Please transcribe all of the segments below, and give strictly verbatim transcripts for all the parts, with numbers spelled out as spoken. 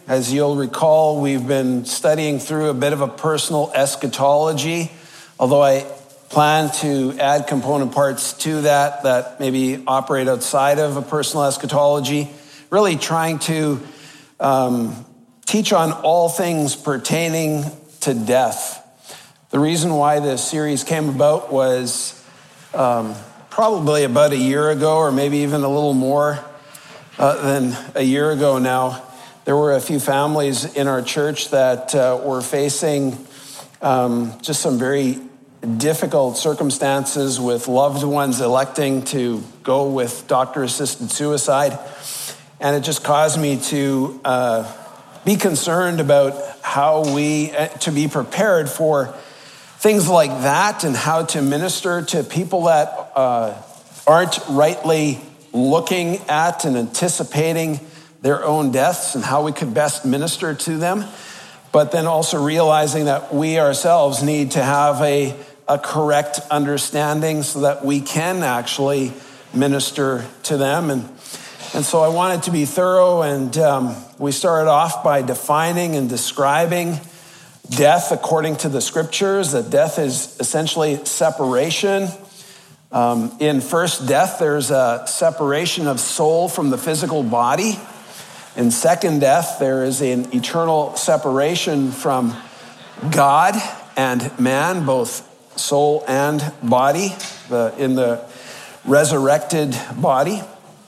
As you'll recall, we've been studying through a bit of a personal eschatology, although I plan to add component parts to that that maybe operate outside of a personal eschatology, really trying to um, teach on all things pertaining to death. The reason why this series came about was um, probably about a year ago, or maybe even a little more uh, than a year ago now. There were a few families in our church that uh, were facing um, just some very difficult circumstances with loved ones electing to go with doctor-assisted suicide. And it just caused me to uh, be concerned about how we, uh, to be prepared for things like that and how to minister to people that uh, aren't rightly looking at and anticipating their own deaths and how we could best minister to them. But then also realizing that we ourselves need to have a, a correct understanding so that we can actually minister to them. And, and so I wanted to be thorough, and um, we started off by defining and describing death according to the scriptures, that death is essentially separation. Um, in first death, there's a separation of soul from the physical body. In second death, there is an eternal separation from God and man, both soul and body, the, in the resurrected body.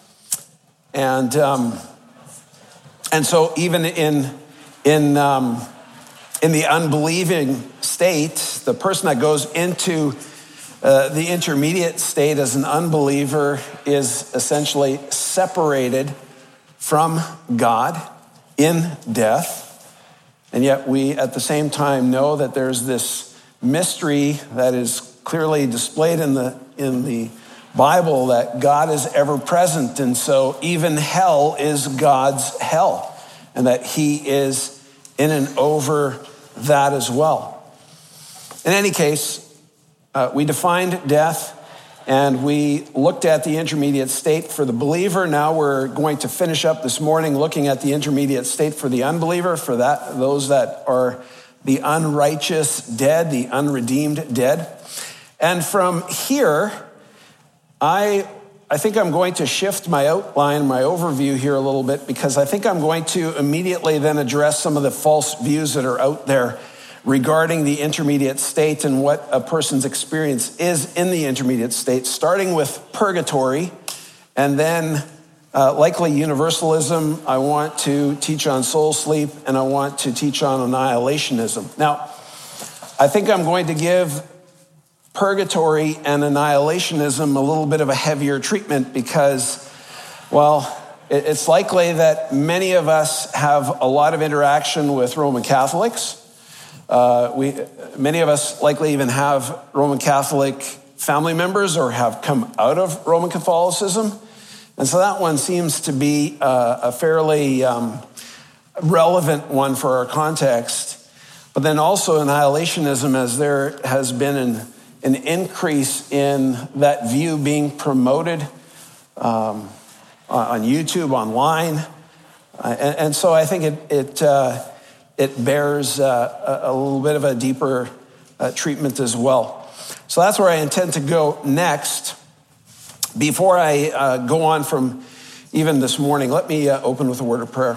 And um, and so even in in um, in the unbelieving state, the person that goes into uh, the intermediate state as an unbeliever is essentially separated from God in death. And yet we at the same time know that there's this mystery that is clearly displayed in the in the Bible, that God is ever present. And so even hell is God's hell, and that he is in and over that as well. In any case, uh, we defined death, and we looked at the intermediate state for the believer. Now we're going to finish up this morning looking at the intermediate state for the unbeliever, for that those that are the unrighteous dead, the unredeemed dead. And from here, I I think I'm going to shift my outline, my overview here a little bit, because I think I'm going to immediately then address some of the false views that are out there regarding the intermediate state and what a person's experience is in the intermediate state, starting with purgatory, and then uh, likely universalism. I want to teach on soul sleep, and I want to teach on annihilationism. Now, I think I'm going to give purgatory and annihilationism a little bit of a heavier treatment because, well, it's likely that many of us have a lot of interaction with Roman Catholics. Uh, we, many of us likely even have Roman Catholic family members or have come out of Roman Catholicism. And so that one seems to be a, a fairly um, relevant one for our context. But then also annihilationism, as there has been an an increase in that view being promoted um, on YouTube, online. Uh, and, and so I think it it, uh, it bears uh, a, a little bit of a deeper uh, treatment as well. So that's where I intend to go next. Before I uh, go on from even this morning, let me uh, open with a word of prayer.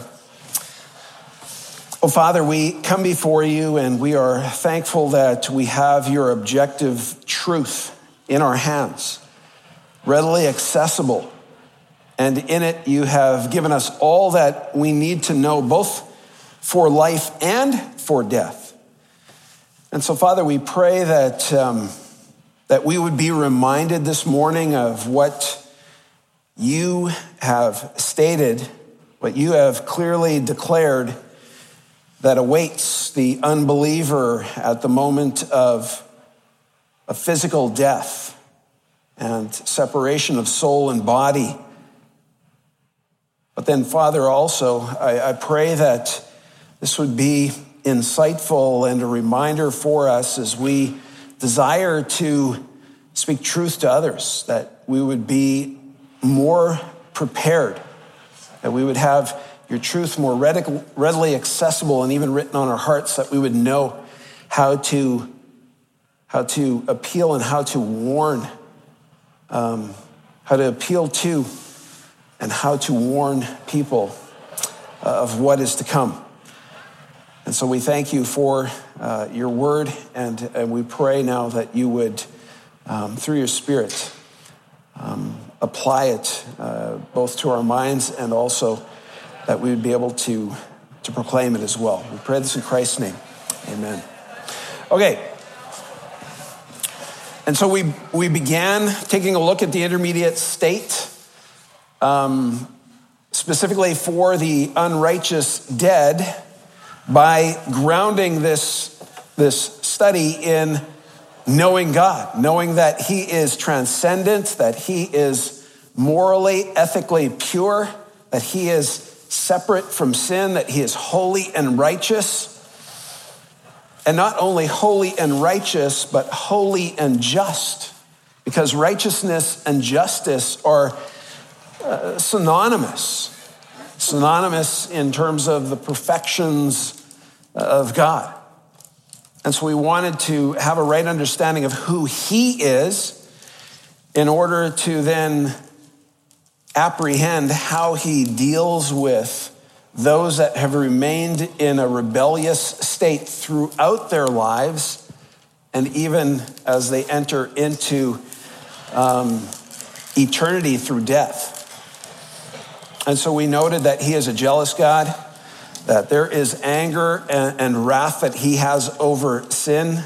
Oh, Father, we come before you, and we are thankful that we have your objective truth in our hands, readily accessible. And in it, you have given us all that we need to know, both for life and for death. And so, Father, we pray that, um, that we would be reminded this morning of what you have stated, what you have clearly declared that awaits the unbeliever at the moment of a physical death and separation of soul and body. But then, Father, also, I, I pray that this would be insightful and a reminder for us as we desire to speak truth to others, that we would be more prepared, that we would have your truth more readily accessible and even written on our hearts, that we would know how to, how to appeal and how to warn, um, how to appeal to and how to warn people uh, of what is to come. And so we thank you for uh, your word, and, and we pray now that you would, um, through your Spirit, um, apply it uh, both to our minds and also that we would be able to, to proclaim it as well. We pray this in Christ's name. Amen. Okay. And so we, we began taking a look at the intermediate state, um, specifically for the unrighteous dead, by grounding this, this study in knowing God, knowing that he is transcendent, that he is morally, ethically pure, that he is separate from sin, that he is holy and righteous. And not only holy and righteous, but holy and just, because righteousness and justice are uh, synonymous. Synonymous in terms of the perfections of God. And so we wanted to have a right understanding of who he is in order to then apprehend how he deals with those that have remained in a rebellious state throughout their lives, and even as they enter into um, eternity through death. And so we noted that he is a jealous God, that there is anger and, and wrath that he has over sin,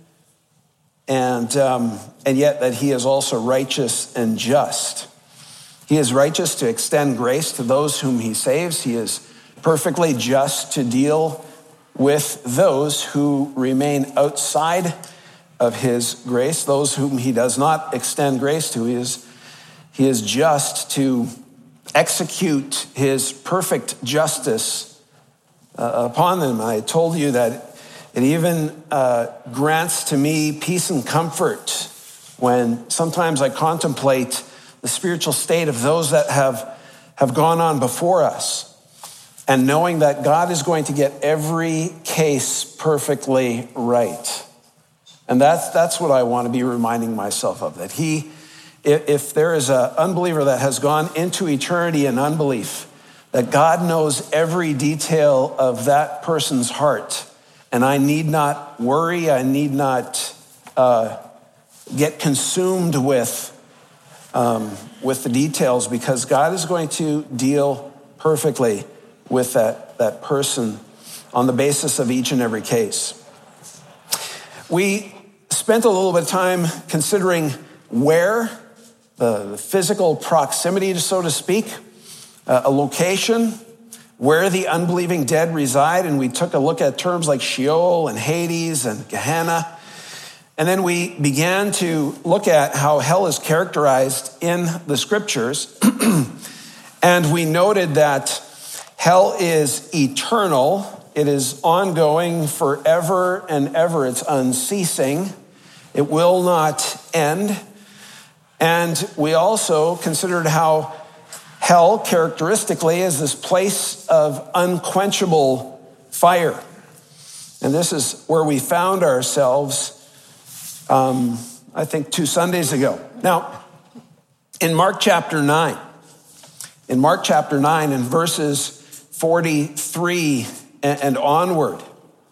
and, um, and yet that he is also righteous and just. He is righteous to extend grace to those whom he saves. He is perfectly just to deal with those who remain outside of his grace, those whom he does not extend grace to. He is, he is just to execute his perfect justice uh, upon them. I told you that it even uh, grants to me peace and comfort when sometimes I contemplate the spiritual state of those that have, have gone on before us, and knowing that God is going to get every case perfectly right. And that's, that's what I want to be reminding myself of, that he, if there is an unbeliever that has gone into eternity in unbelief, that God knows every detail of that person's heart. And I need not worry, I need not uh, get consumed with, um, with the details, because God is going to deal perfectly with that, that person on the basis of each and every case. We spent a little bit of time considering where, the physical proximity, so to speak, uh, a location where the unbelieving dead reside. And we took a look at terms like Sheol and Hades and Gehenna. And then we began to look at how hell is characterized in the scriptures. And we noted that hell is eternal. It is ongoing forever and ever. It's unceasing. It will not end. And we also considered how hell characteristically is this place of unquenchable fire. And this is where we found ourselves, um, I think, two Sundays ago. Now, in Mark chapter nine, in Mark chapter nine, in verses forty-three and onward,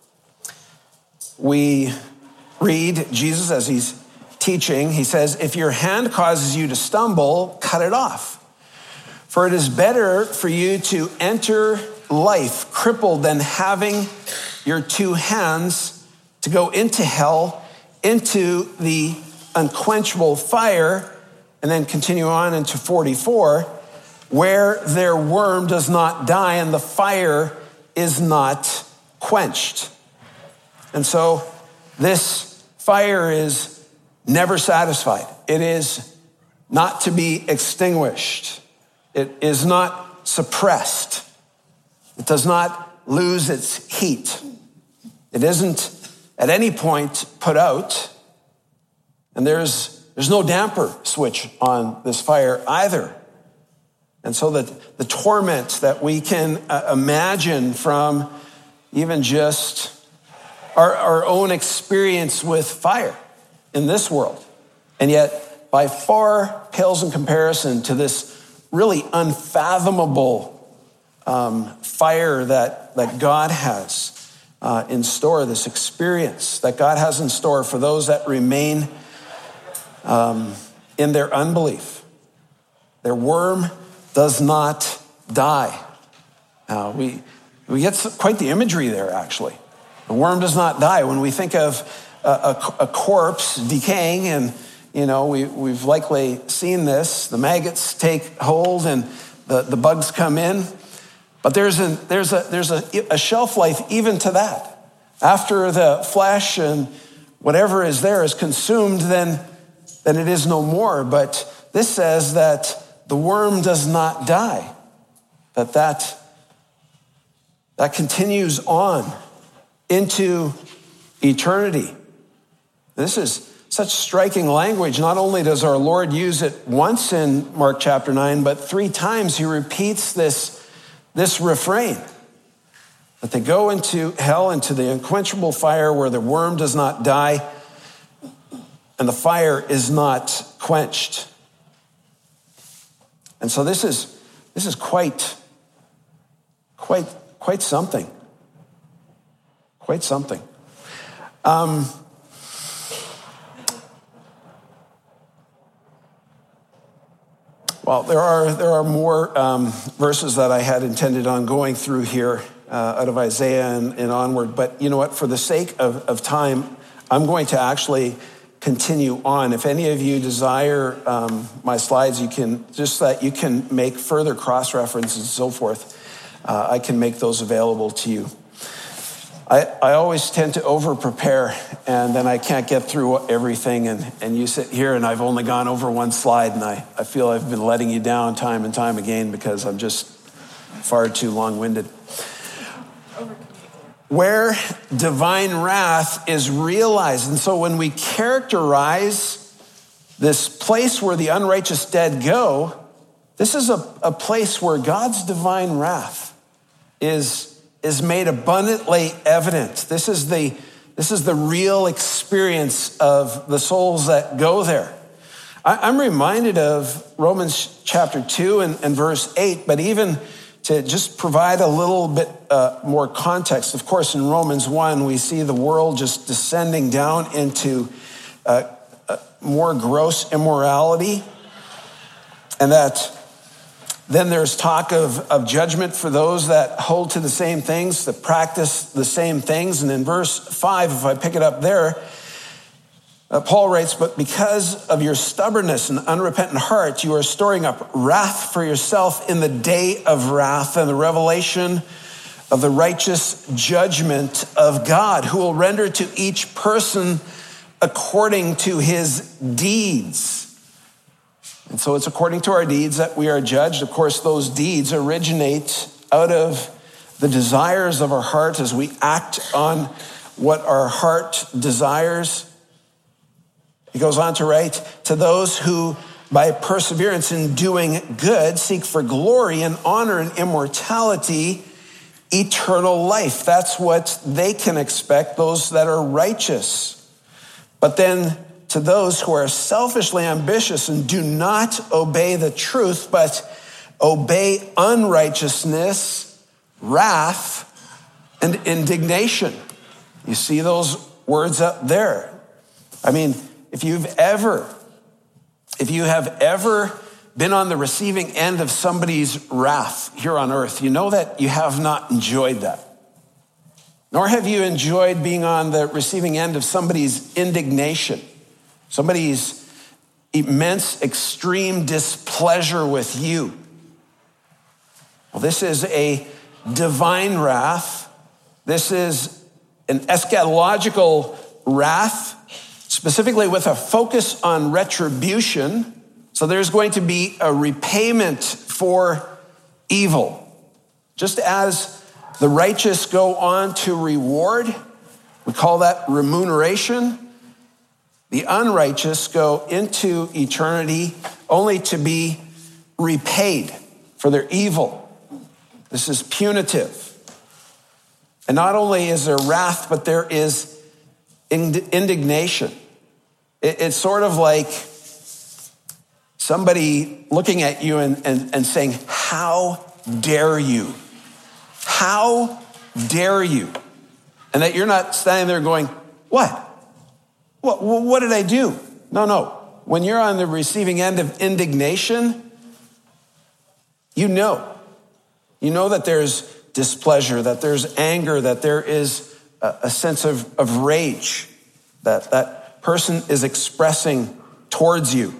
we read Jesus as he's teaching. He says, if your hand causes you to stumble, cut it off. For it is better for you to enter life crippled than having your two hands to go into hell, into the unquenchable fire, and then continue on into forty-four, where their worm does not die and the fire is not quenched. And so this fire is never satisfied. It is not to be extinguished. It is not suppressed. It does not lose its heat. It isn't at any point put out. And there's, there's no damper switch on this fire either. And so that the torment that we can uh, imagine from even just our, our own experience with fire in this world, and yet by far pales in comparison to this really unfathomable um, fire that, that God has uh, in store, this experience that God has in store for those that remain um, in their unbelief. Their worm does not die. Uh, we, we get quite the imagery there, actually. The worm does not die. When we think of a, a, a corpse decaying, and you know, we, we've likely seen this, the maggots take hold and the, the bugs come in. But there's, a, there's, a, there's a, a shelf life even to that. After the flesh and whatever is there is consumed, then, then it is no more. But this says that the worm does not die, that that, that continues on into eternity. This is such striking language. Not only does our Lord use it once in Mark chapter nine, but three times he repeats this, this refrain, that they go into hell, into the unquenchable fire where the worm does not die and the fire is not quenched. And so this is this is quite, quite, quite something. Quite something. Um, well, there are there are more um, verses that I had intended on going through here uh, out of Isaiah and, and onward. But you know what? For the sake of, of time, I'm going to actually continue on. If any of you desire um, my slides, you can, just that you can make further cross-references and so forth, uh, I can make those available to you. I, I always tend to over-prepare, and then I can't get through everything, and, and you sit here and I've only gone over one slide, and I, I feel I've been letting you down time and time again because I'm just far too long-winded. Where divine wrath is realized. And so when we characterize this place where the unrighteous dead go, this is a, a place where God's divine wrath is, is made abundantly evident. This is the, this is the real experience of the souls that go there. I, I'm reminded of Romans chapter two and, and verse eight, but even to just provide a little bit uh, more context. Of course, in Romans one, we see the world just descending down into uh, uh, more gross immorality. And that then there's talk of, of judgment for those that hold to the same things, that practice the same things. And in verse five, if I pick it up there, Uh, Paul writes, but because of your stubbornness and unrepentant heart, you are storing up wrath for yourself in the day of wrath and the revelation of the righteous judgment of God, who will render to each person according to his deeds. And so it's according to our deeds that we are judged. Of course, those deeds originate out of the desires of our heart as we act on what our heart desires. He goes on to write, to those who by perseverance in doing good seek for glory and honor and immortality, eternal life. That's what they can expect, those that are righteous. But then to those who are selfishly ambitious and do not obey the truth, but obey unrighteousness, wrath, and indignation. You see those words up there. I mean, If you've ever, if you have ever been on the receiving end of somebody's wrath here on earth, you know that you have not enjoyed that. Nor have you enjoyed being on the receiving end of somebody's indignation, somebody's immense, extreme displeasure with you. Well, this is a divine wrath. This is an eschatological wrath, specifically with a focus on retribution. So there's going to be a repayment for evil. Just as the righteous go on to reward, we call that remuneration. The unrighteous go into eternity only to be repaid. for their evil. This is punitive. And not only is there wrath, but there is indignation. It's sort of like somebody looking at you and, and, and saying, how dare you? How dare you? And that you're not standing there going, what? What, what did I do? No, no. When you're on the receiving end of indignation, you know. You know that there's displeasure, that there's anger, that there is a, a sense of, of rage that that person is expressing towards you.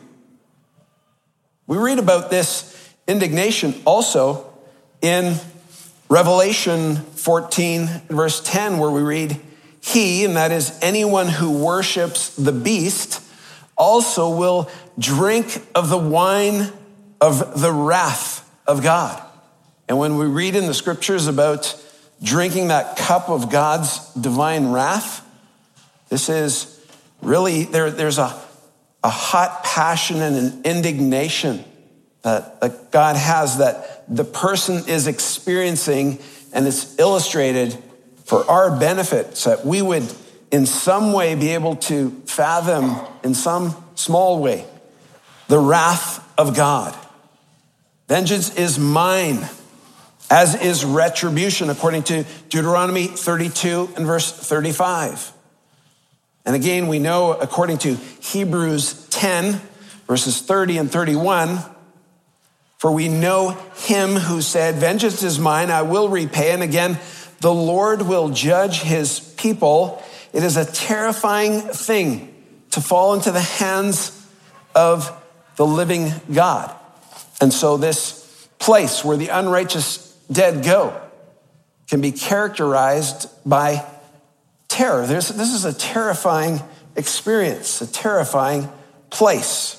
We read about this indignation also in Revelation fourteen, verse ten, where we read, he, and that is anyone who worships the beast, also will drink of the wine of the wrath of God. And when we read in the scriptures about drinking that cup of God's divine wrath, this is really, there, there's a, a hot passion and an indignation that, that God has that the person is experiencing, and it's illustrated for our benefit so that we would in some way be able to fathom in some small way the wrath of God. Vengeance is mine, as is retribution, according to Deuteronomy thirty-two and verse thirty-five. And again, we know, according to Hebrews ten, verses thirty and thirty-one, for we know him who said, vengeance is mine, I will repay. And again, the Lord will judge his people. It is a terrifying thing to fall into the hands of the living God. And so this place where the unrighteous dead go can be characterized by terror. There's, this is a terrifying experience, a terrifying place.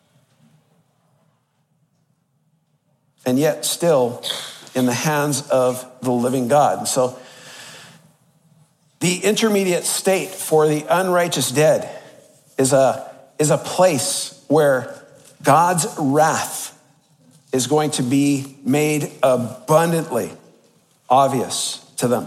And yet still in the hands of the living God. And so the intermediate state for the unrighteous dead is a, is a place where God's wrath is going to be made abundantly obvious to them.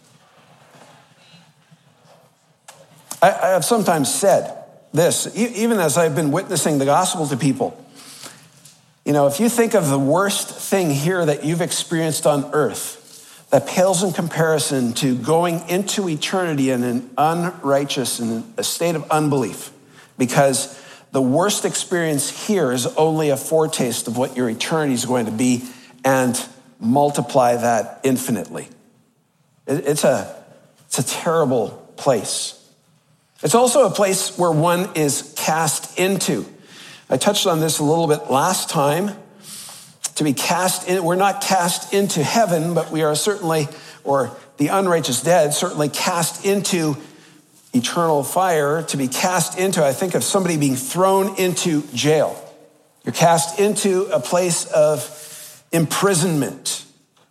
I, I have sometimes said this, even as I've been witnessing the gospel to people. You know, if you think of the worst thing here that you've experienced on earth, that pales in comparison to going into eternity in an unrighteous, in a state of unbelief, because the worst experience here is only a foretaste of what your eternity is going to be, and multiply that infinitely. It's a, it's a terrible place. It's also a place where one is cast into. I touched on this a little bit last time. To be cast in, we're not cast into heaven, but we are certainly, or the unrighteous dead, certainly cast into eternal fire. To be cast into, I think of somebody being thrown into jail. You're cast into a place of imprisonment.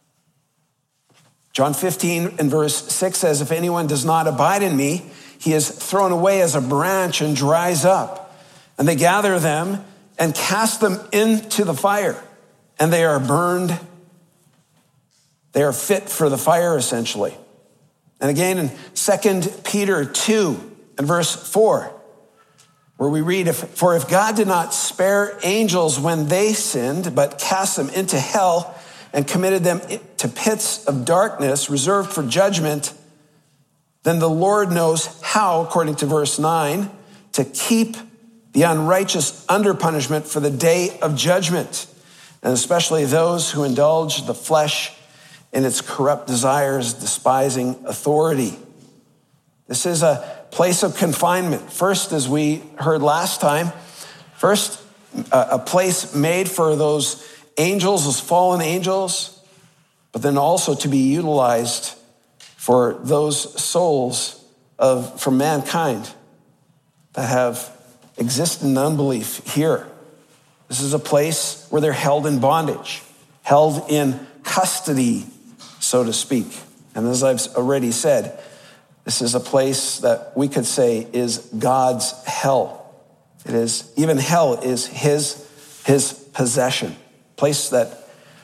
John fifteen and verse six says, if anyone does not abide in me, he is thrown away as a branch and dries up. And they gather them and cast them into the fire. And they are burned. They are fit for the fire, essentially. And again, in Second Peter two and verse four, where we read, if, for if God did not spare angels when they sinned, but cast them into hell and committed them to pits of darkness reserved for judgment, then the Lord knows how, according to verse nine, to keep the unrighteous under punishment for the day of judgment, and especially those who indulge the flesh in its corrupt desires, despising authority. This is a place of confinement. First, as we heard last time, first, a place made for those angels, those fallen angels, but then also to be utilized for those souls of from mankind that have existed in unbelief here. This is a place where they're held in bondage, held in custody, so to speak. And as I've already said, this is a place that we could say is God's hell. It is, even hell is his, his possession, place that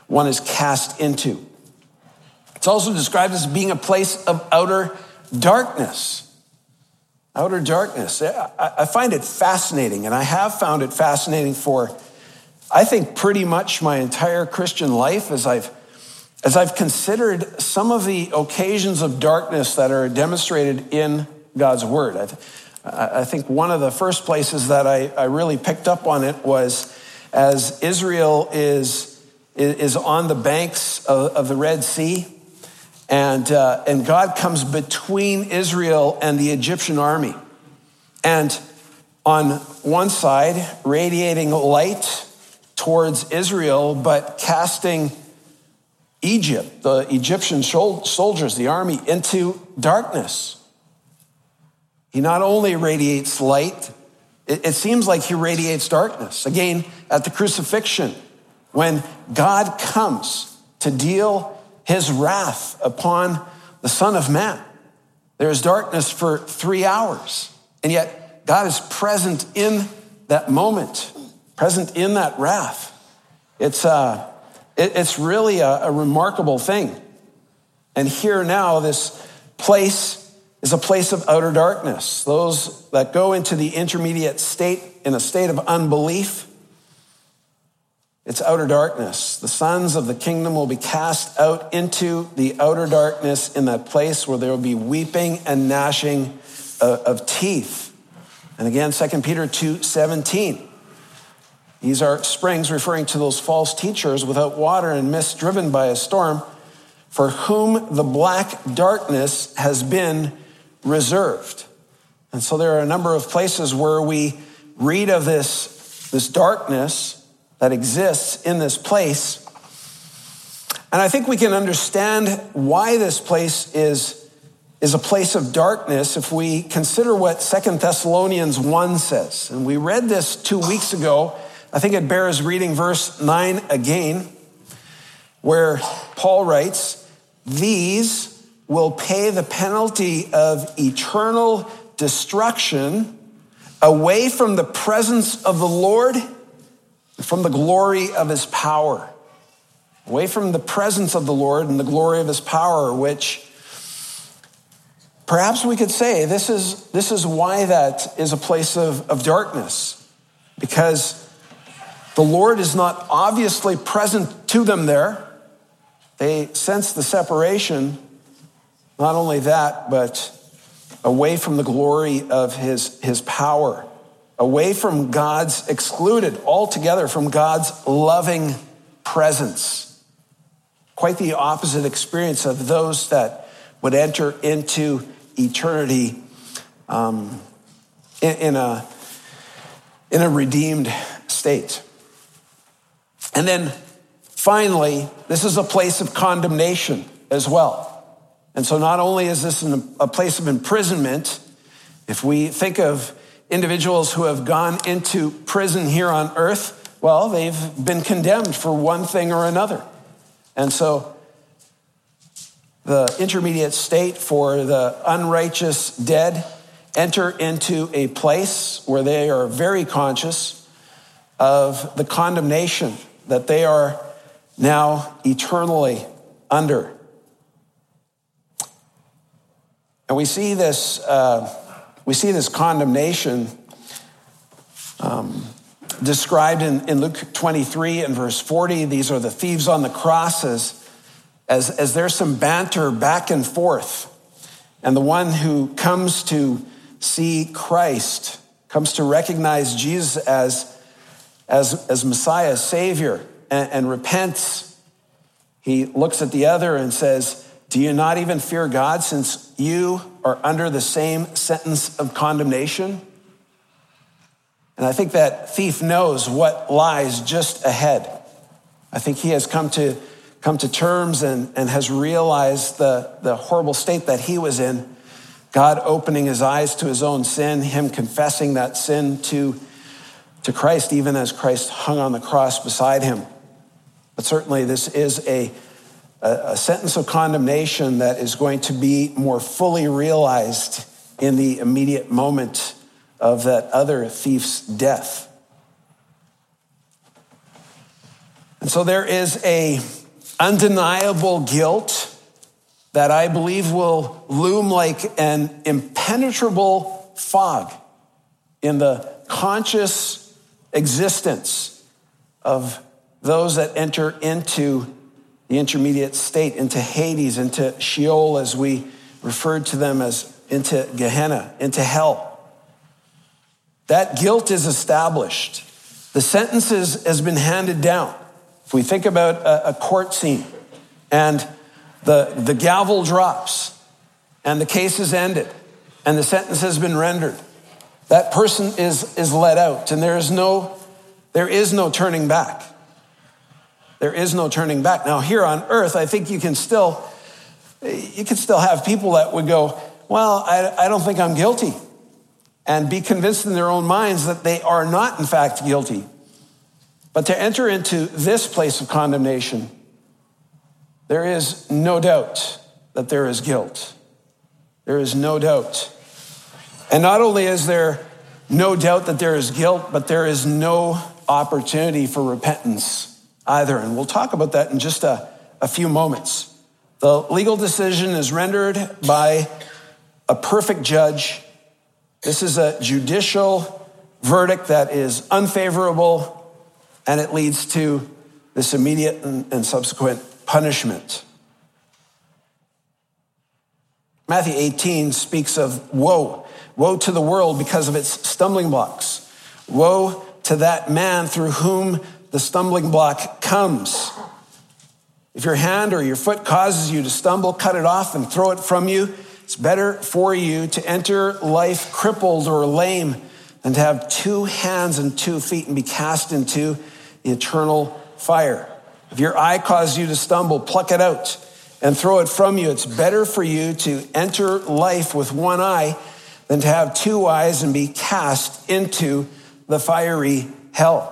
one is cast into. It's also described as being a place of outer darkness. Outer darkness. I find it fascinating, and I have found it fascinating for, I think, pretty much my entire Christian life as I've as I've considered some of the occasions of darkness that are demonstrated in God's word. I've, I think one of the first places that I, I really picked up on it was as Israel is, is on the banks of, of the Red Sea, and, uh, and God comes between Israel and the Egyptian army. And on one side, radiating light towards Israel, but casting Egypt, the Egyptian soldiers, the army, into darkness. He not only radiates light, it, it seems like he radiates darkness. Again, at the crucifixion, when God comes to deal his wrath upon the Son of Man, there is darkness for three hours. And yet God is present in that moment, present in that wrath. It's uh, it, it's really a, a remarkable thing. And here now, this place is a place of outer darkness. Those that go into the intermediate state, in a state of unbelief, it's outer darkness. The sons of the kingdom will be cast out into the outer darkness, in that place where there will be weeping and gnashing of, of teeth. And again, Second Peter two seventeen. These are springs referring to those false teachers without water and mist, driven by a storm, for whom the black darkness has been reserved. And so there are a number of places where we read of this, this darkness that exists in this place. And I think we can understand why this place is, is a place of darkness if we consider what Second Thessalonians one says. And we read this two weeks ago. I think it bears reading verse nine again, where Paul writes, "These will pay the penalty of eternal destruction away from the presence of the Lord, from the glory of his power." Away from the presence of the Lord and the glory of his power, which perhaps we could say this is, this is why that is a place of, of darkness. Because the Lord is not obviously present to them there. They sense the separation. Not only that, but away from the glory of his, his power. Away from God's, excluded altogether from God's loving presence. Quite the opposite experience of those that would enter into eternity um, in, in, a, in a redeemed state. And then finally, this is a place of condemnation as well. And so not only is this a place of imprisonment, if we think of individuals who have gone into prison here on earth, well, they've been condemned for one thing or another. And so the intermediate state for the unrighteous dead enter into a place where they are very conscious of the condemnation that they are now eternally under. And we see this, uh, we see this condemnation um, described in, in Luke twenty-three and verse forty. These are the thieves on the crosses, as, as there's some banter back and forth. And the one who comes to see Christ, comes to recognize Jesus as As, as Messiah, Savior, and, and repents, he looks at the other and says, "Do you not even fear God, since you are under the same sentence of condemnation?" And I think that thief knows what lies just ahead. I think he has come to come to terms and, and has realized the, the horrible state that he was in. God opening his eyes to his own sin, him confessing that sin to to Christ, even as Christ hung on the cross beside him. But certainly this is a, a, a sentence of condemnation that is going to be more fully realized in the immediate moment of that other thief's death. And so there is a, undeniable guilt that I believe will loom like an impenetrable fog in the conscious existence of those that enter into the intermediate state, into Hades, into Sheol, as we referred to them as, into Gehenna, into hell. That guilt is established. The sentence is, has been handed down. If we think about a, a court scene and the, the gavel drops and the case is ended and the sentence has been rendered, that person is, is let out, and there is no, there is no turning back. There is no turning back. Now, here on earth, I think you can still, you can still have people that would go, well, I, I don't think I'm guilty, and be convinced in their own minds that they are not, in fact, guilty. But to enter into this place of condemnation, there is no doubt that there is guilt. There is no doubt. And not only is there no doubt that there is guilt, but there is no opportunity for repentance either. And we'll talk about that in just a, a few moments. The legal decision is rendered by a perfect judge. This is a judicial verdict that is unfavorable, and it leads to this immediate and, and subsequent punishment. Matthew eighteen speaks of woe. Woe to the world because of its stumbling blocks. Woe to that man through whom the stumbling block comes. If your hand or your foot causes you to stumble, cut it off and throw it from you. It's better for you to enter life crippled or lame than to have two hands and two feet and be cast into the eternal fire. If your eye causes you to stumble, pluck it out and throw it from you. It's better for you to enter life with one eye than to have two eyes and be cast into the fiery hell.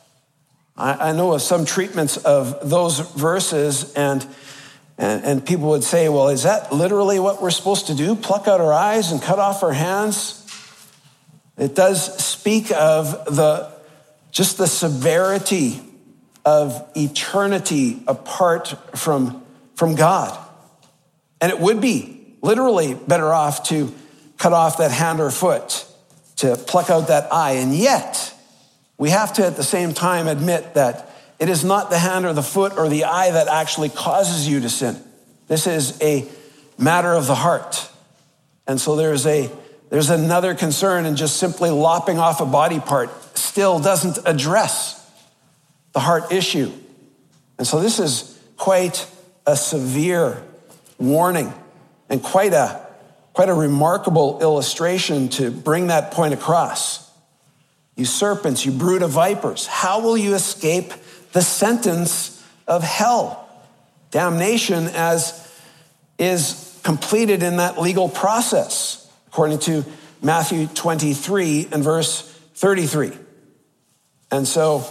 I know of some treatments of those verses, and, and, and people would say, well, is that literally what we're supposed to do? Pluck out our eyes and cut off our hands? It does speak of the just the severity of eternity apart from, from God. And it would be literally better off to cut off that hand or foot, to pluck out that eye. And yet, we have to at the same time admit that it is not the hand or the foot or the eye that actually causes you to sin. This is a matter of the heart. And so there's a there's another concern, and just simply lopping off a body part still doesn't address the heart issue. And so this is quite a severe warning and quite a quite a remarkable illustration to bring that point across. You serpents, you brood of vipers, how will you escape the sentence of hell? Damnation as is completed in that legal process, according to Matthew twenty-three and verse thirty-three. And so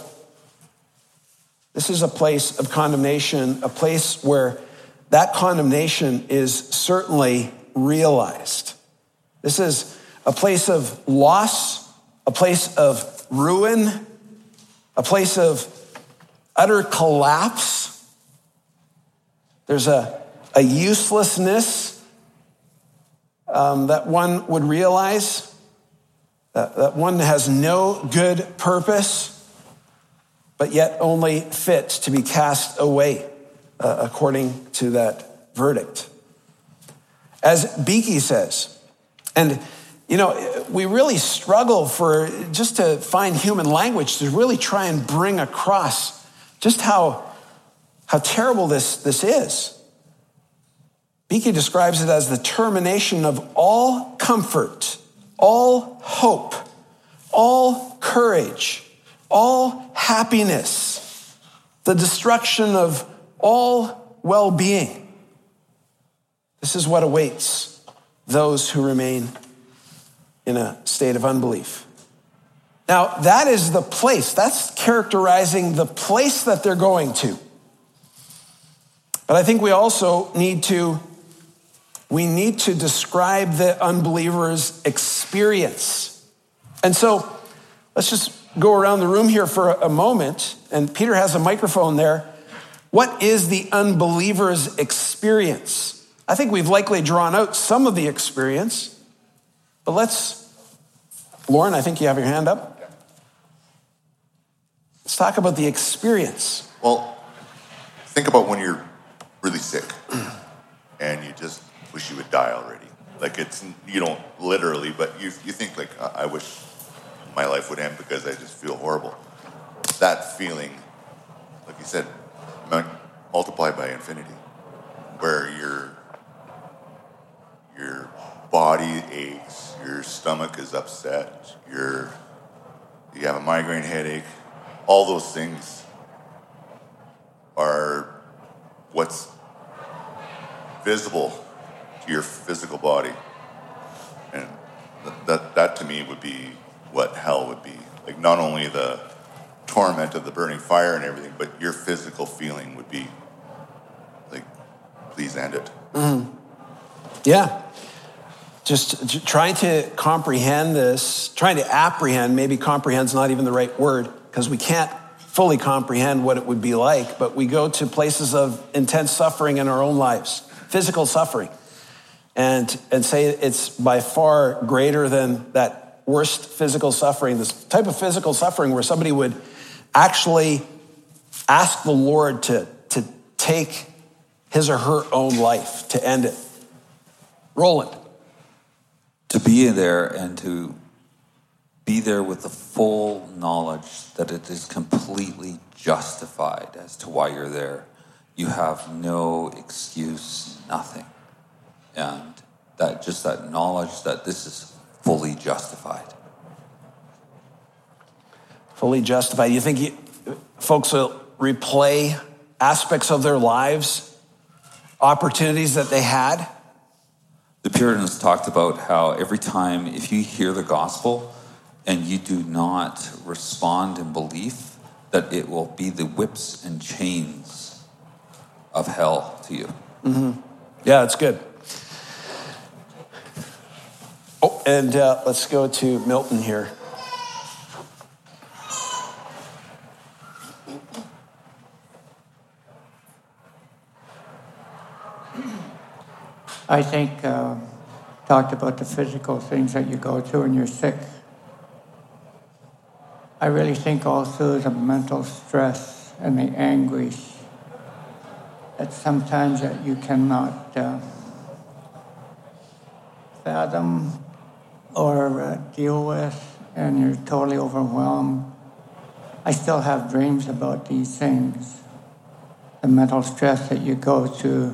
this is a place of condemnation, a place where that condemnation is certainly realized. This is a place of loss, a place of ruin, a place of utter collapse. There's a, a uselessness um, that one would realize, that, that one has no good purpose, but yet only fit to be cast away, uh, according to that verdict. As Beeke says, and you know, we really struggle for just to find human language to really try and bring across just how, how terrible this, this is. Beeke describes it as the termination of all comfort, all hope, all courage, all happiness, the destruction of all well-being. This is what awaits those who remain in a state of unbelief. Now, that is the place. That's characterizing the place that they're going to. But I think we also need to, we need to describe the unbeliever's experience. And so let's just go around the room here for a moment. And Peter has a microphone there. What is the unbeliever's experience? I think we've likely drawn out some of the experience, but let's, Lauren, I think you have your hand up. Let's talk about the experience. Well, think about when you're really sick and you just wish you would die already. Like it's, you don't literally, but you you think like, I wish my life would end because I just feel horrible. That feeling, like you said, multiplied by infinity, where your your body aches, your stomach is upset, your you have a migraine headache. All those things are what's visible to your physical body, and that, that that to me would be what hell would be. Like not only the torment of the burning fire and everything, but your physical feeling would be like, please end it. Mm-hmm. Yeah. Just, just trying to comprehend this, trying to apprehend, maybe comprehend's not even the right word, because we can't fully comprehend what it would be like, but we go to places of intense suffering in our own lives, physical suffering, and, and say it's by far greater than that worst physical suffering, this type of physical suffering where somebody would actually ask the Lord to, to take his or her own life, to end it. Roland. To be there and to be there with the full knowledge that it is completely justified as to why you're there. You have no excuse, nothing. And that just that knowledge that this is fully justified. Fully justified. You think you, folks will replay aspects of their lives, opportunities that they had? The Puritans talked about how every time, if you hear the gospel and you do not respond in belief, that it will be the whips and chains of hell to you. Mm-hmm. Yeah, that's good. Oh, and uh, let's go to Milton here. I think uh, talked about the physical things that you go through when you're sick. I really think also the mental stress and the anguish that sometimes that you cannot uh, fathom or uh, deal with, and you're totally overwhelmed. I still have dreams about these things, the mental stress that you go through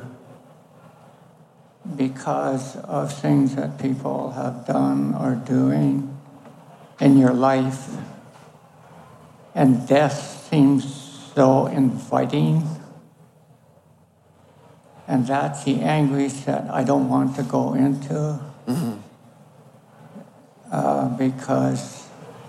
because of things that people have done or doing in your life. And death seems so inviting. And that's the anguish that I don't want to go into. Mm-hmm. uh, because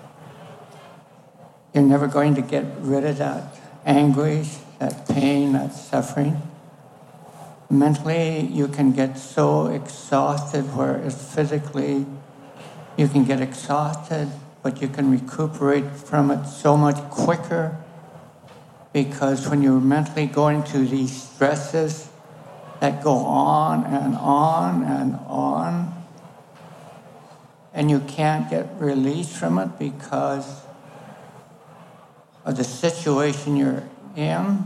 you're never going to get rid of that anguish, that pain, that suffering. Mentally, you can get so exhausted, whereas physically, you can get exhausted, but you can recuperate from it so much quicker, because when you're mentally going through these stresses that go on and on and on, and you can't get released from it because of the situation you're in.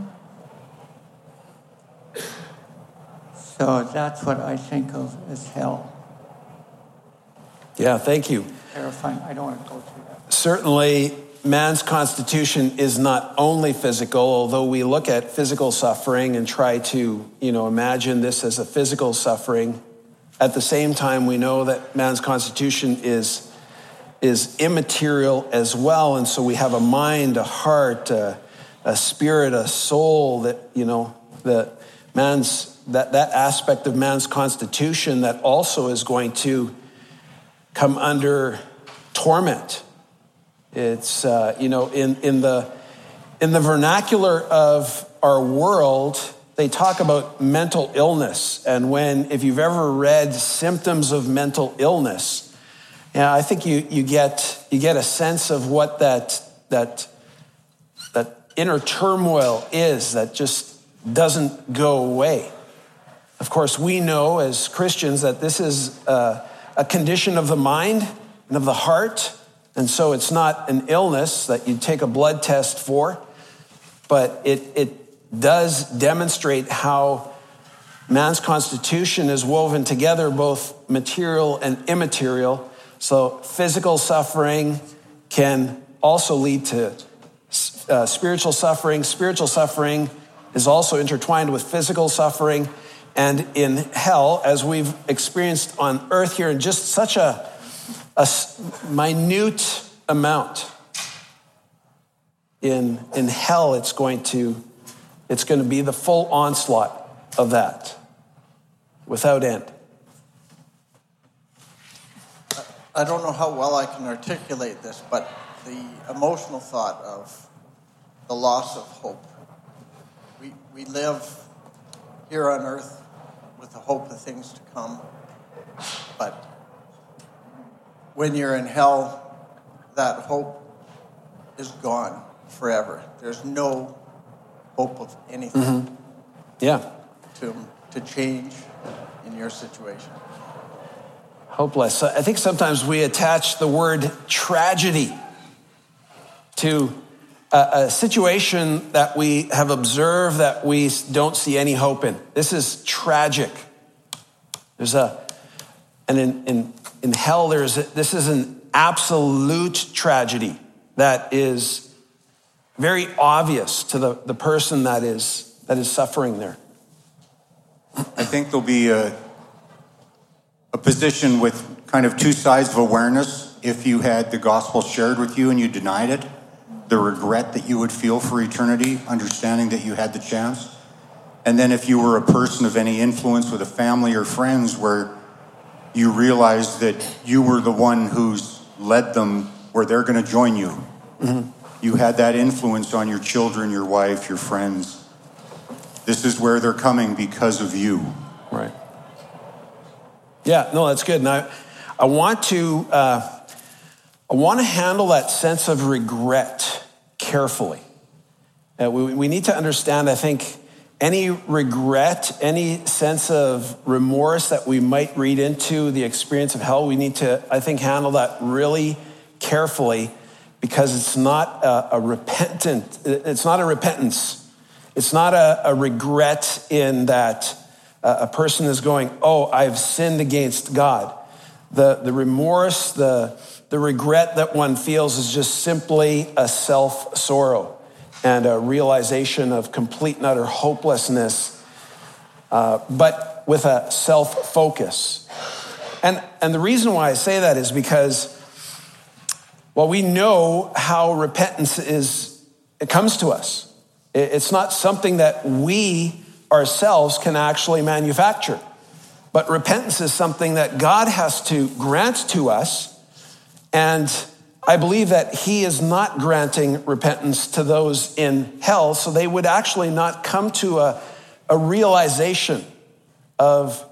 So that's what I think of as hell. Yeah, thank you. Terrifying. I don't want to go through that. Certainly, man's constitution is not only physical, although we look at physical suffering and try to, you know, imagine this as a physical suffering. At the same time, we know that man's constitution is, is immaterial as well. And so we have a mind, a heart, a, a spirit, a soul that, you know, that man's that, that aspect of man's constitution that also is going to come under torment. It's, uh, you know, in, in, the, in the vernacular of our world, they talk about mental illness. And when, if you've ever read symptoms of mental illness, yeah, I think you, you, get, you get a sense of what that, that, that inner turmoil is that just doesn't go away. Of course, we know as Christians that this is a, a condition of the mind and of the heart, and so it's not an illness that you take a blood test for, but it, it does demonstrate how man's constitution is woven together, both material and immaterial. So physical suffering can also lead to uh, spiritual suffering. Spiritual suffering is also intertwined with physical suffering. And in hell, as we've experienced on earth here in just such a, a minute amount, in, in hell, it's going to, it's going to be the full onslaught of that without end. I don't know how well I can articulate this, but the emotional thought of the loss of hope. We, we live here on earth with the hope of things to come. But when you're in hell, that hope is gone forever. There's no hope of anything mm-hmm. yeah. to, to change in your situation. Hopeless. I think sometimes we attach the word tragedy to a, a situation that we have observed that we don't see any hope in. This is tragic. There's a, and in, in, in hell, there's a, this is an absolute tragedy that is very obvious to the, the person that is, that is suffering there. I think there'll be a, a position with kind of two sides of awareness. If you had the gospel shared with you and you denied it, the regret that you would feel for eternity, understanding that you had the chance. And then if you were a person of any influence with a family or friends where you realized that you were the one who's led them where they're going to join you. Mm-hmm. You had that influence on your children, your wife, your friends. This is where they're coming because of you. Right. Yeah, no, that's good. And I, I want to, uh, I want to handle that sense of regret carefully. Uh, we, we need to understand, I think, any regret, any sense of remorse that we might read into the experience of hell, we need to, I think, handle that really carefully because it's not a, a repentant, it's not a repentance. It's not a, a regret in that uh, a person is going, oh, I've sinned against God. The, the remorse, the, the regret that one feels is just simply a self-sorrow and a realization of complete and utter hopelessness, uh, but with a self-focus. And, and the reason why I say that is because, well, we know how repentance is, it comes to us. It's not something that we ourselves can actually manufacture. But repentance is something that God has to grant to us. And I believe that he is not granting repentance to those in hell, so they would actually not come to a, a realization of,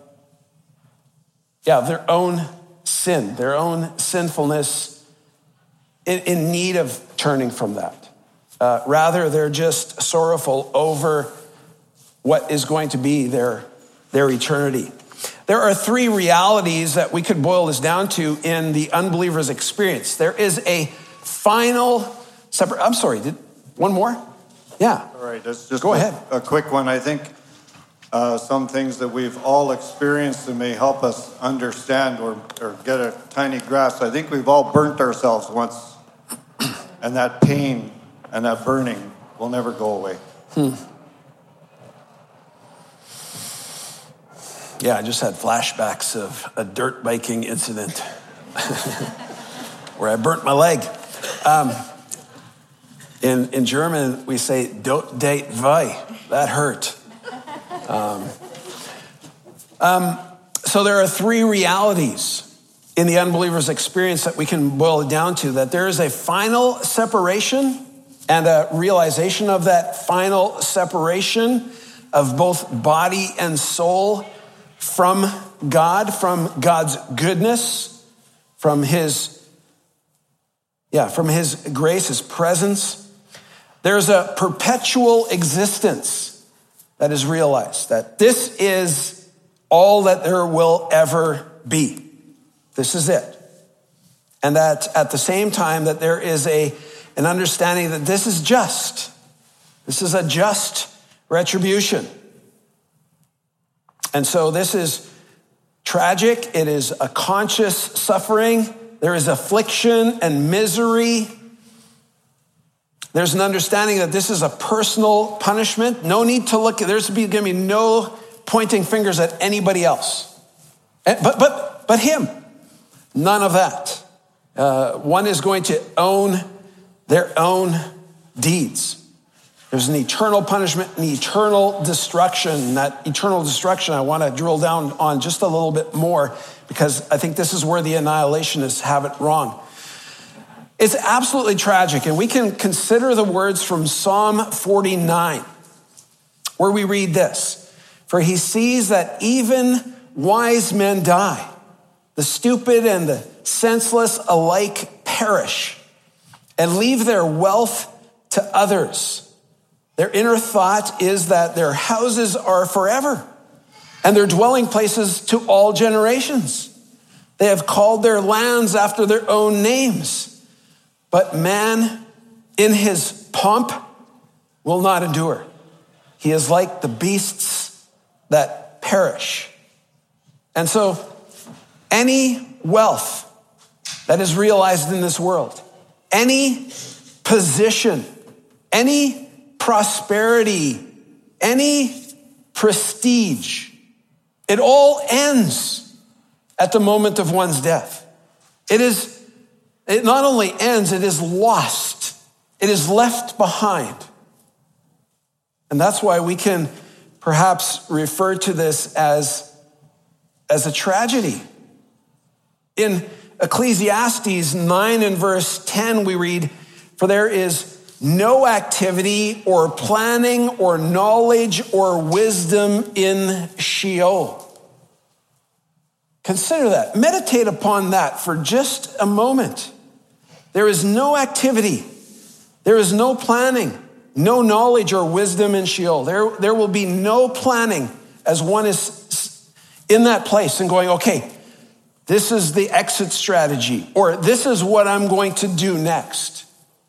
yeah, their own sin, their own sinfulness in, in need of turning from that. Uh, rather, they're just sorrowful over what is going to be their, their eternity. There are three realities that we could boil this down to in the unbeliever's experience. There is a final separate, I'm sorry, did one more? Yeah. All right, that's just Go a, ahead. a quick one. I think uh, some things that we've all experienced that may help us understand or, or get a tiny grasp. I think we've all burnt ourselves once, and that pain and that burning will never go away. Hmm. Yeah, I just had flashbacks of a dirt biking incident where I burnt my leg. Um, in, in German, we say, "Dot date weh." That hurt. Um, um, so there are three realities in the unbeliever's experience that we can boil it down to, that there is a final separation and a realization of that final separation of both body and soul from God, from God's goodness, from his, yeah, from his grace, his presence. There's a perpetual existence that is realized, that this is all that there will ever be. This is it. And that at the same time that there is a, an understanding that this is just. This is a just retribution. And so this is tragic. It is a conscious suffering. There is affliction and misery. There's an understanding that this is a personal punishment. No need to look, there's going to be no pointing fingers at anybody else. But, but, but him. None of that. Uh, one is going to own their own deeds. There's an eternal punishment and eternal destruction. That eternal destruction I want to drill down on just a little bit more, because I think this is where the annihilationists have it wrong. It's absolutely tragic, and we can consider the words from Psalm forty-nine, where we read this: "For he sees that even wise men die. The stupid and the senseless alike perish and leave their wealth to others. Their inner thought is that their houses are forever and their dwelling places to all generations. They have called their lands after their own names. But man in his pomp will not endure. He is like the beasts that perish." And so any wealth that is realized in this world, any position, any prosperity, any prestige, it all ends at the moment of one's death. It is, it not only ends, it is lost. It is left behind. And that's why we can perhaps refer to this as, as a tragedy. In Ecclesiastes nine and verse ten, we read, "For there is no activity or planning or knowledge or wisdom in Sheol." Consider that. Meditate upon that for just a moment. There is no activity. There is no planning, no knowledge or wisdom in Sheol. There, there will be no planning as one is in that place and going, okay, this is the exit strategy, or this is what I'm going to do next.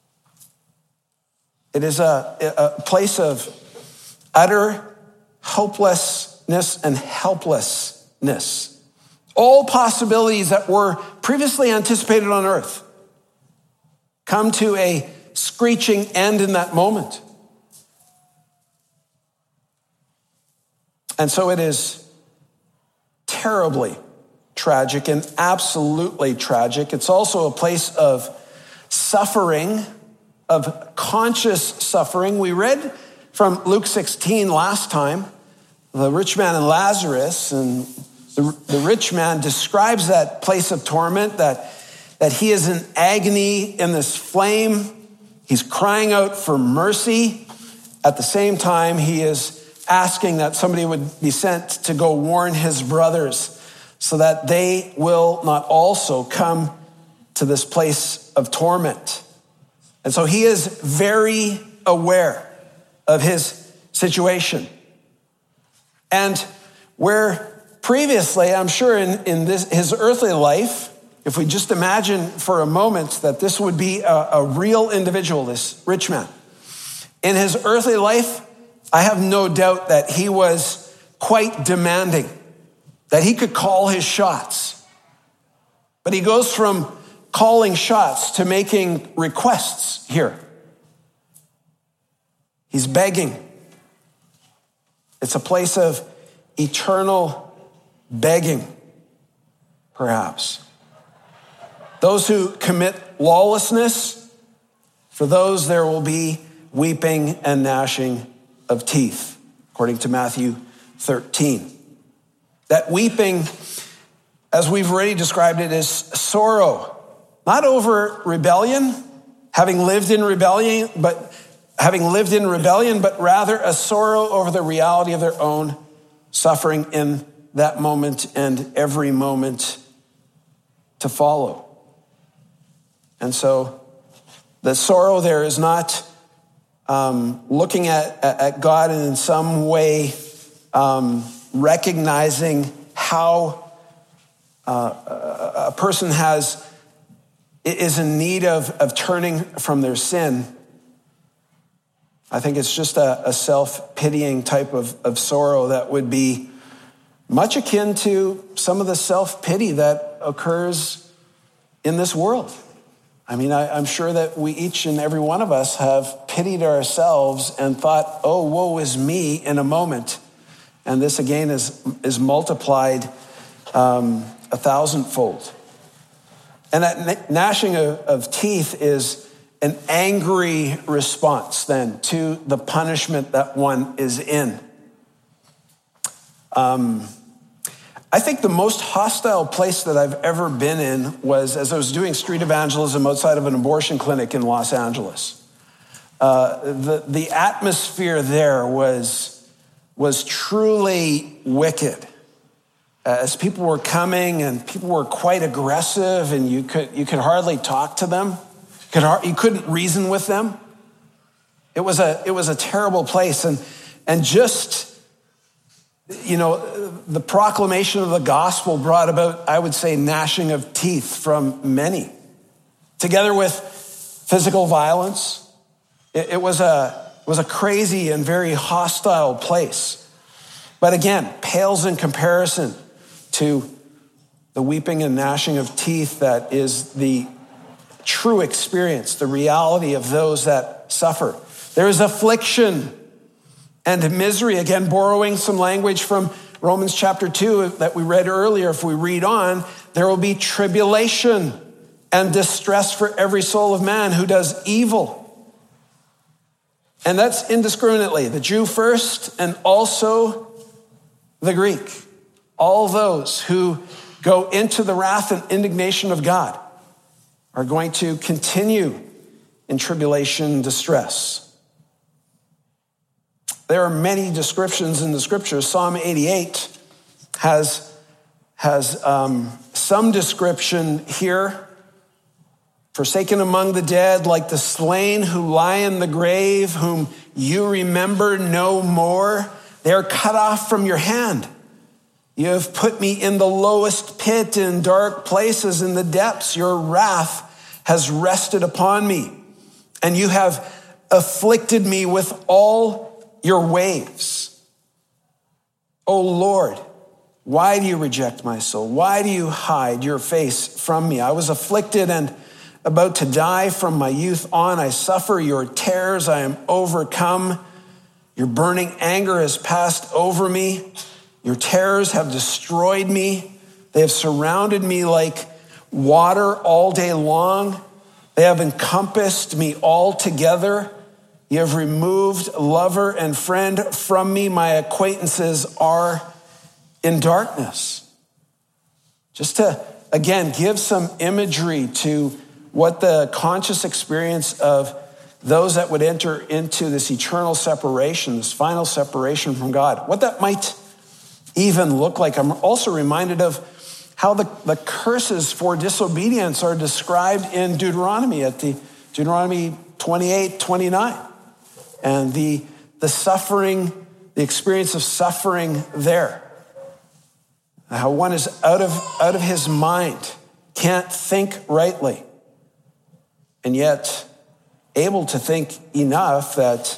It is a, a place of utter hopelessness and helplessness. All possibilities that were previously anticipated on earth come to a screeching end in that moment. And so it is terribly tragic and absolutely tragic. It's also a place of suffering, of conscious suffering. We read from Luke sixteen last time, the rich man and Lazarus, and the, the rich man describes that place of torment, that, that he is in agony in this flame. He's crying out for mercy. At the same time, he is asking that somebody would be sent to go warn his brothers so that they will not also come to this place of torment. And so he is very aware of his situation. And where previously, I'm sure in, in this, his earthly life, if we just imagine for a moment that this would be a, a real individual, this rich man. In his earthly life, I have no doubt that he was quite demanding, that he could call his shots. But he goes from calling shots to making requests here. He's begging. It's a place of eternal begging, perhaps. Those who commit lawlessness, for those there will be weeping and gnashing of teeth, according to Matthew thirteen. That weeping, as we've already described it, is sorrow, not over rebellion, having lived in rebellion, but having lived in rebellion, but rather a sorrow over the reality of their own suffering in that moment and every moment to follow. And so the sorrow there is not um, looking at, at God and in some way um, recognizing how uh, a person has is in need of, of turning from their sin. I think it's just a, a self-pitying type of, of sorrow that would be much akin to some of the self-pity that occurs in this world. I mean, I, I'm sure that we, each and every one of us, have pitied ourselves and thought, oh, woe is me, in a moment. And this again is, is multiplied um, a thousandfold. And that gnashing of, of teeth is an angry response then to the punishment that one is in. Um, I think the most hostile place that I've ever been in was as I was doing street evangelism outside of an abortion clinic in Los Angeles. Uh, the, the atmosphere there was, was truly wicked. As people were coming and people were quite aggressive and you could, you could hardly talk to them. You, could, you couldn't reason with them. It was a, it was a terrible place. And, and just, you know, the proclamation of the gospel brought about, I would say, gnashing of teeth from many. Together with physical violence, it, it, was a, it was a crazy and very hostile place. But again, pales in comparison to the weeping and gnashing of teeth that is the true experience, the reality of those that suffer. There is affliction and misery, again, borrowing some language from Romans chapter two that we read earlier. If we read on, there will be tribulation and distress for every soul of man who does evil. And that's indiscriminately, the Jew first and also the Greek. All those who go into the wrath and indignation of God are going to continue in tribulation and distress. There are many descriptions in the scriptures. Psalm eighty-eight has, has um, some description here. Forsaken among the dead, like the slain who lie in the grave, whom you remember no more. They are cut off from your hand. You have put me in the lowest pit, in dark places, in the depths. Your wrath has rested upon me, and you have afflicted me with all your waves. O Lord, why do you reject my soul? Why do you hide your face from me? I was afflicted and about to die from my youth on. I suffer your terrors. I am overcome. Your burning anger has passed over me. Your terrors have destroyed me. They have surrounded me like water all day long. They have encompassed me altogether. You have removed lover and friend from me. My acquaintances are in darkness. Just to, again, give some imagery to what the conscious experience of those that would enter into this eternal separation, this final separation from God, what that might even look like. I'm also reminded of how the, the curses for disobedience are described in Deuteronomy, at the Deuteronomy twenty-eight, twenty-nine. And the, the suffering, the experience of suffering there. How one is out of, out of his mind, can't think rightly, and yet able to think enough that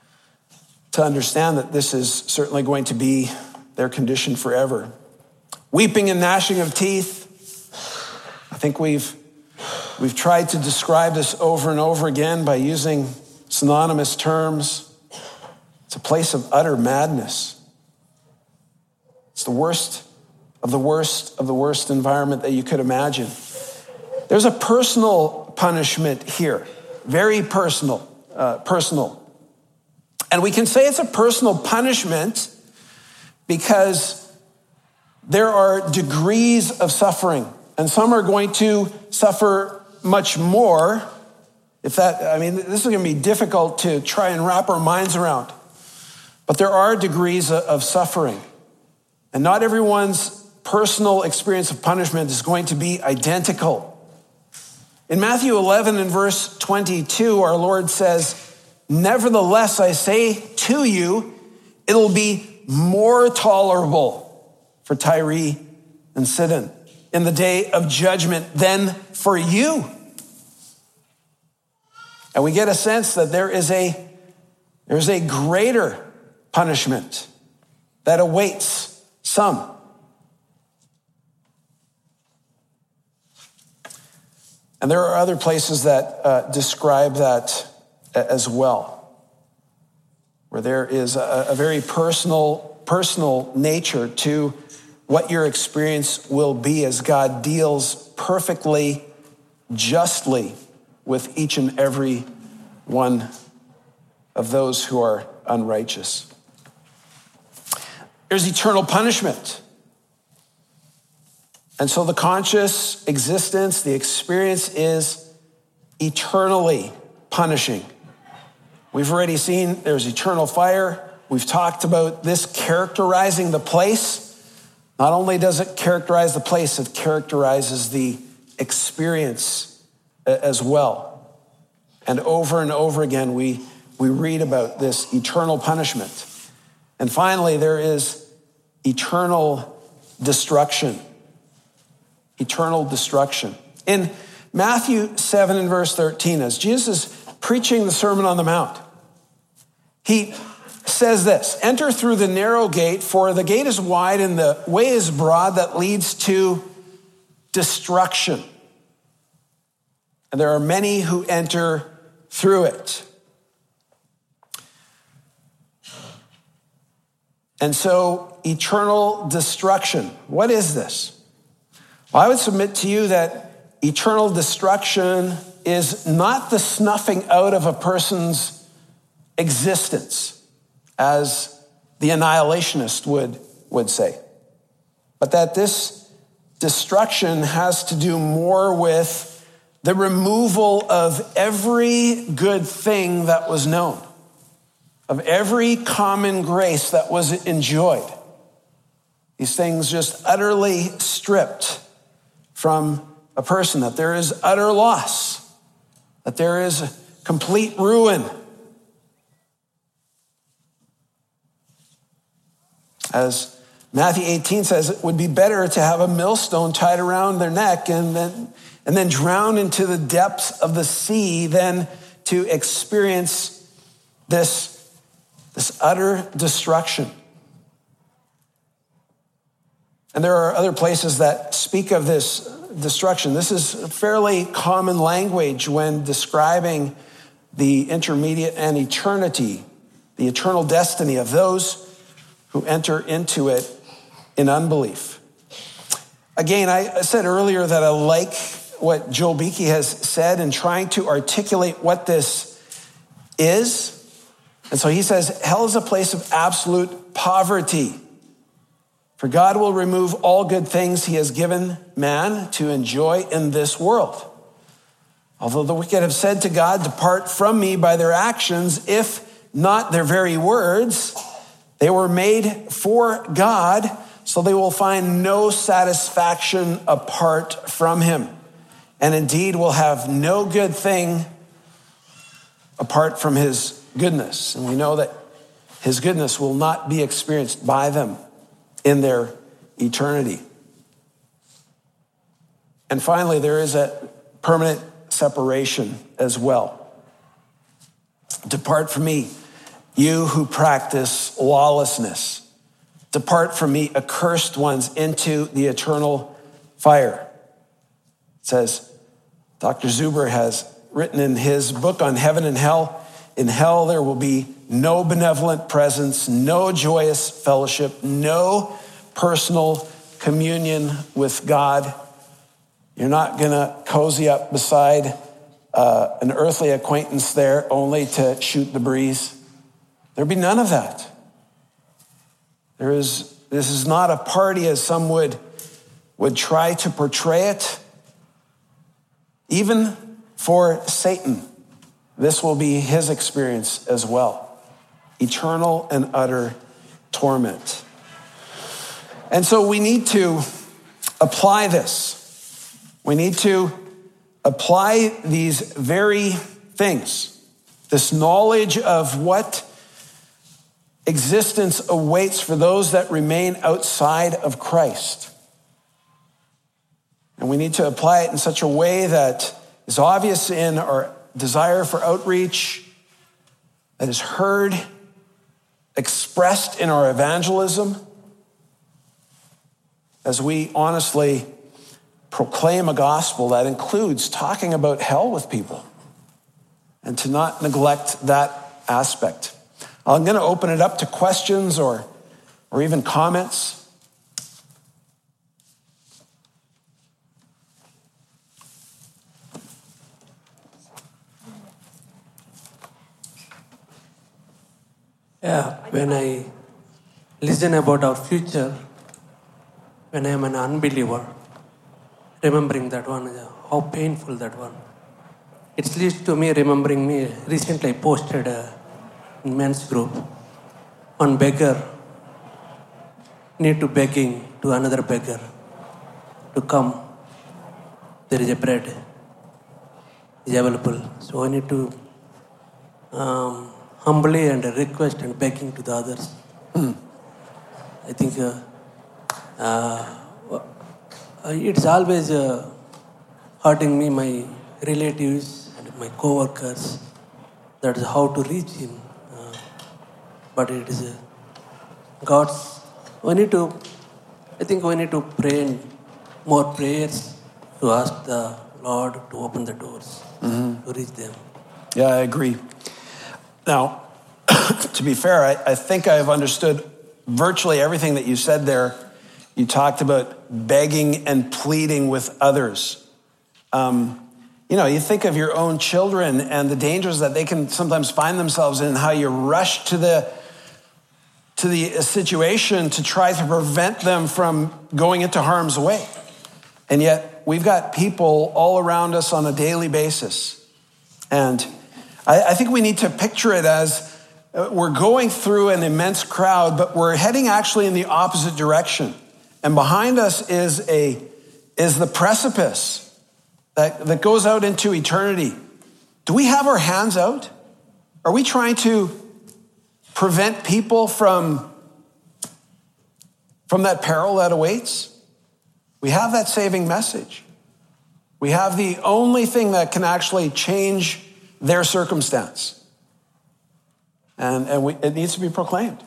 to understand that this is certainly going to be their condition forever. Weeping and gnashing of teeth. I think we've we've tried to describe this over and over again by using synonymous terms. It's a place of utter madness. It's the worst of the worst of the worst environment that you could imagine. There's a personal punishment here, very personal, uh, personal. And we can say it's a personal punishment because there are degrees of suffering, and some are going to suffer much more. If that, I mean, this is going to be difficult to try and wrap our minds around. But there are degrees of suffering, and not everyone's personal experience of punishment is going to be identical. In Matthew eleven and verse twenty-two, our Lord says, Nevertheless, I say to you, it'll be more tolerable for Tyre and Sidon in the day of judgment than for you. And we get a sense that there is a, there's a greater punishment that awaits some. And there are other places that uh, describe that as well, where there is a, a very personal, personal nature to what your experience will be as God deals perfectly, justly with each and every one of those who are unrighteous. There's eternal punishment. And so the conscious existence, the experience is eternally punishing. We've already seen there's eternal fire. We've talked about this characterizing the place. Not only does it characterize the place, it characterizes the experience as well. And over and over again, we, we read about this eternal punishment. And finally, there is eternal destruction. Eternal destruction. In Matthew seven and verse thirteen, as Jesus is preaching the Sermon on the Mount, he says this, enter through the narrow gate, for the gate is wide and the way is broad that leads to destruction. And there are many who enter through it. And so, eternal destruction. What is this? Well, I would submit to you that eternal destruction is not the snuffing out of a person's existence, as the annihilationist would, would say, but that this destruction has to do more with the removal of every good thing that was known, of every common grace that was enjoyed. These things just utterly stripped from a person, that there is utter loss, that there is complete ruin. As Matthew eighteen says, it would be better to have a millstone tied around their neck and then, and then drown into the depths of the sea than to experience this, this utter destruction. And there are other places that speak of this destruction. This is fairly common language when describing the intermediate and eternity, the eternal destiny of those who enter into it in unbelief. Again, I said earlier that I like what Joel Beakey has said in trying to articulate what this is. And so he says, hell is a place of absolute poverty. For God will remove all good things he has given man to enjoy in this world. Although the wicked have said to God, depart from me, by their actions, if not their very words, they were made for God, so they will find no satisfaction apart from him. And indeed will have no good thing apart from his goodness. And we know that his goodness will not be experienced by them in their eternity. And finally, there is a permanent separation as well. Depart from me, you who practice lawlessness. Depart from me, accursed ones, into the eternal fire. It says, Doctor Zuber has written in his book on heaven and hell, in hell there will be no benevolent presence, no joyous fellowship, no personal communion with God. You're not going to cozy up beside uh, an earthly acquaintance there only to shoot the breeze. There'll be none of that. There is, this is not a party as some would, would try to portray it. Even for Satan, this will be his experience as well. Eternal and utter torment. And so we need to apply this. We need to apply these very things This knowledge of what existence awaits for those that remain outside of Christ. And we need to apply it in such a way that is obvious in our desire for outreach, that is heard, expressed in our evangelism, as we honestly proclaim a gospel that includes talking about hell with people, and to not neglect that aspect. I'm going to open it up to questions or, or even comments. Yeah, when I listen about our future, when I am an unbeliever, remembering that one, how painful that one. It leads to me remembering me. Recently I posted a men's group. One beggar need to begging to another beggar to come. There is a bread is available. So I need to um, humbly and request and begging to the others. Mm. I think uh, uh, it's always uh, hurting me, my relatives and my co-workers. That is how to reach him. Uh, but it is uh, God's. We need to, I think we need to pray and more prayers to ask the Lord to open the doors mm-hmm. to reach them. Yeah, I agree. Now, to be fair, I, I think I've understood virtually everything that you said there. You talked about begging and pleading with others. Um, you know, you think of your own children and the dangers that they can sometimes find themselves in, how you rush to the to the situation to try to prevent them from going into harm's way. And yet, we've got people all around us on a daily basis. And I, I think we need to picture it as we're going through an immense crowd, but we're heading actually in the opposite direction. And behind us is a is the precipice that, that goes out into eternity. Do we have our hands out? Are we trying to prevent people from, from that peril that awaits? We have that saving message. We have the only thing that can actually change their circumstance. And, and we, it needs to be proclaimed.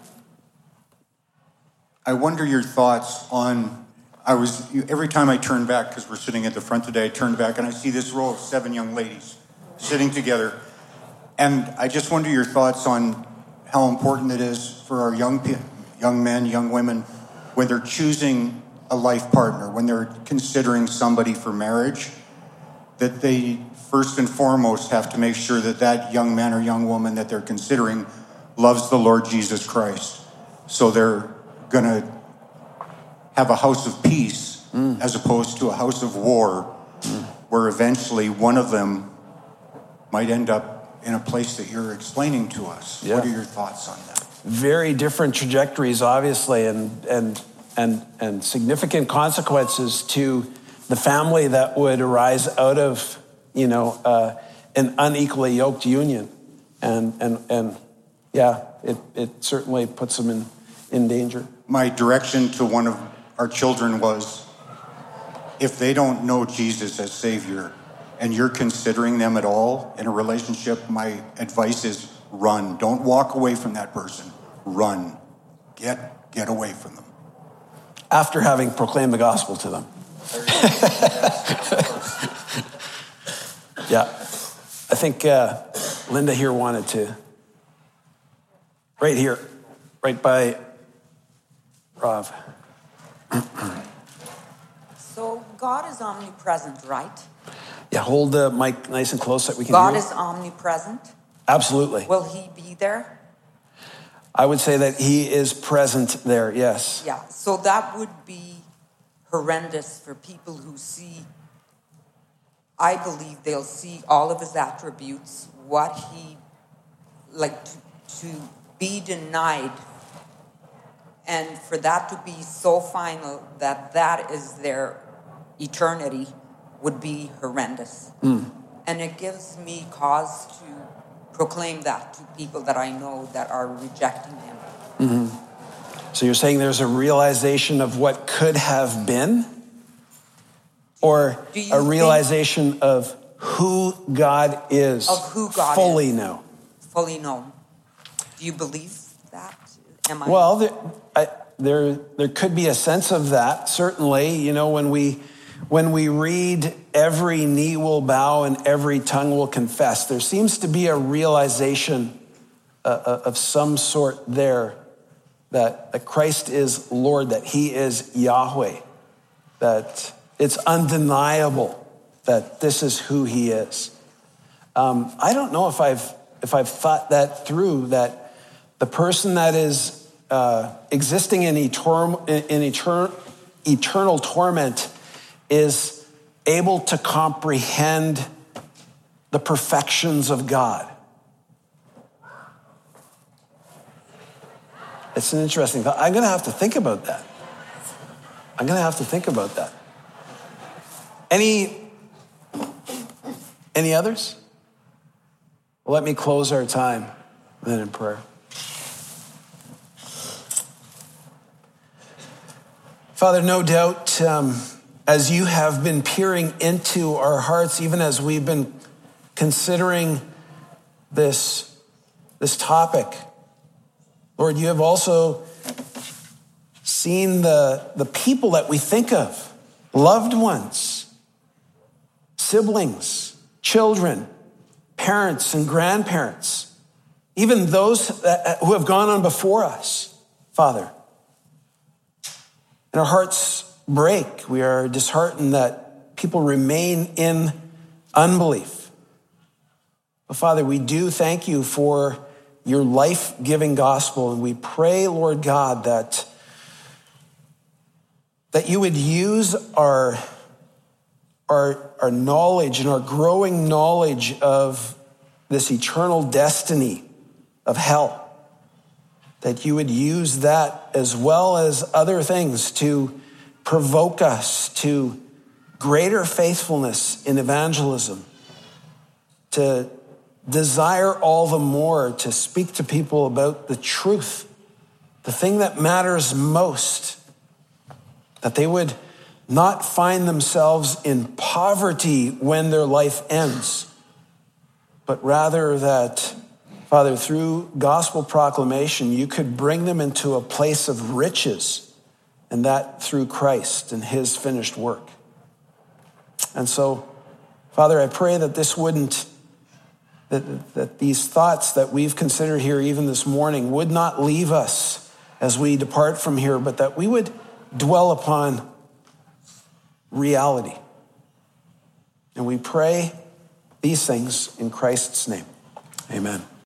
I wonder your thoughts on, I was, every time I turn back, because we're sitting at the front today, I turn back and I see this row of seven young ladies sitting together. And I just wonder your thoughts on how important it is for our young young men, young women, when they're choosing a life partner, when they're considering somebody for marriage, that they first and foremost have to make sure that that young man or young woman that they're considering loves the Lord Jesus Christ. So they're going to have a house of peace mm. as opposed to a house of war mm. where eventually one of them might end up in a place that you're explaining to us. Yeah. What are your thoughts on that? Very different trajectories, obviously, and and and and significant consequences to the family that would arise out of, you know, uh, an unequally yoked union, and and and yeah, it it certainly puts them in in danger. My direction to one of our children was, if they don't know Jesus as Savior, and you're considering them at all in a relationship, my advice is run. Don't walk away from that person. Run. Get get away from them. After having proclaimed the gospel to them. Yeah. I think uh, Linda here wanted to. Right here. Right by Rav. So God is omnipresent, right? Yeah, hold the mic nice and close so that we can God hear. is omnipresent? Absolutely. Will he be there? I would say that he is present there, yes. Yeah, so that would be horrendous for people who see, I believe they'll see all of his attributes, what he, like to, to be denied, and for that to be so final that that is their eternity would be horrendous. Mm. And it gives me cause to proclaim that to people that I know that are rejecting him. Mm-hmm. So you're saying there's a realization of what could have been, or a realization of who God is, of who God fully is, know. Fully known. Do you believe that? Am I? Well, there, I, there, there could be a sense of that. Certainly, you know, when we, when we read every knee will bow and every tongue will confess, there seems to be a realization uh, of some sort there that, that Christ is Lord, that he is Yahweh, that it's undeniable that this is who he is. Um, I don't know if I've if I've thought that through, that the person that is uh, existing in, etern- in etern- eternal torment is able to comprehend the perfections of God. It's an interesting thought. I'm going to have to think about that. I'm going to have to think about that. Any, any others? Well, let me close our time then in prayer. Father, no doubt, um, as you have been peering into our hearts, even as we've been considering this, this topic, Lord, you have also seen the, the people that we think of, loved ones, siblings, children, parents and grandparents, even those that, who have gone on before us, Father. And our hearts break. We are disheartened that people remain in unbelief. But Father, we do thank you for your life-giving gospel. And we pray, Lord God, that, that you would use our Our, our knowledge and our growing knowledge of this eternal destiny of hell, that you would use that as well as other things to provoke us to greater faithfulness in evangelism, to desire all the more to speak to people about the truth, the thing that matters most, that they would not find themselves in poverty when their life ends, but rather that, Father, through gospel proclamation, you could bring them into a place of riches, and that through Christ and his finished work. And so, Father, I pray that this wouldn't, that, that these thoughts that we've considered here even this morning would not leave us as we depart from here, but that we would dwell upon reality. And we pray these things in Christ's name. Amen.